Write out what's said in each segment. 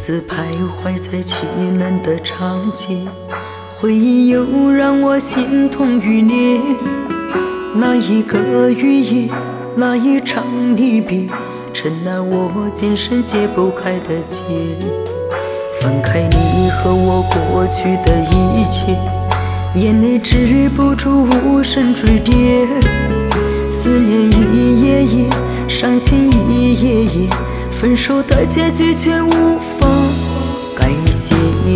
自徘徊在凄难的长街，回忆又让我心痛欲裂。那一个雨夜，那一场离别，成了我今生解不开的结。翻开你和我过去的一切，眼泪止不住无声坠跌。思念一夜夜，伤心一夜夜，分手的结局却无法改写。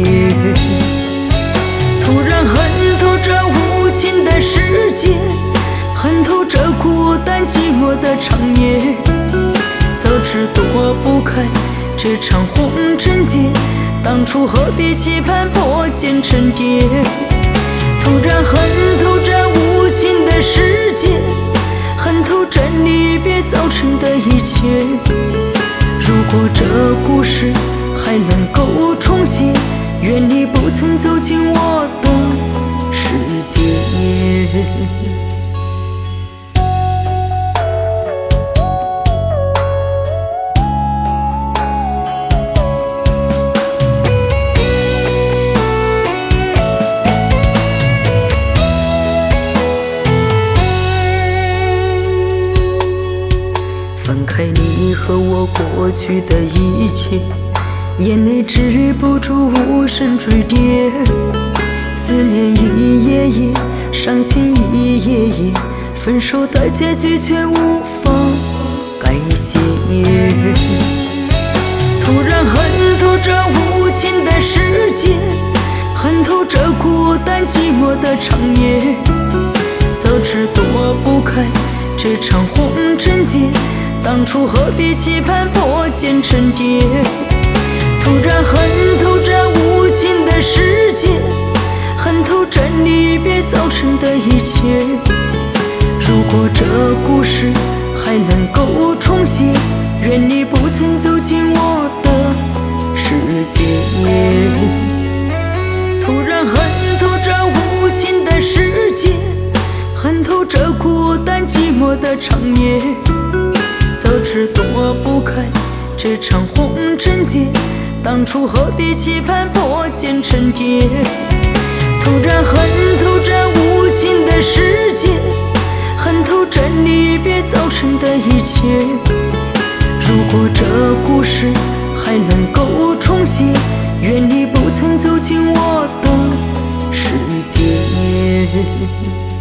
突然恨透这无情的世界，恨透这孤单寂寞的长夜。早知躲不开这场红尘劫，当初何必期盼破茧成蝶。突然恨透这无情的世界，恨透这离别造成的一切。如果这故事还能够重写，愿你不曾走进我的世界。翻开你和我过去的一切，眼泪止不住无声坠跌。思念一夜夜，伤心一夜夜，分手的结局却无法改写。突然恨透这无情的世界，恨透这孤单寂寞的长夜。早知躲不开这场红尘劫，当初何必期盼破茧成蝶。突然恨透这无情的世界，恨透这离别造成的一切。如果这故事还能够重写，愿你不曾走进我的世界。突然恨透这无情的世界，恨透这孤单寂寞的长夜。早知躲不开这场红尘劫，当初何必期盼破茧成蝶。突然恨透这无情的世界，恨透这离别造成的一切。如果这故事还能够重写，愿你不曾走进我的世界。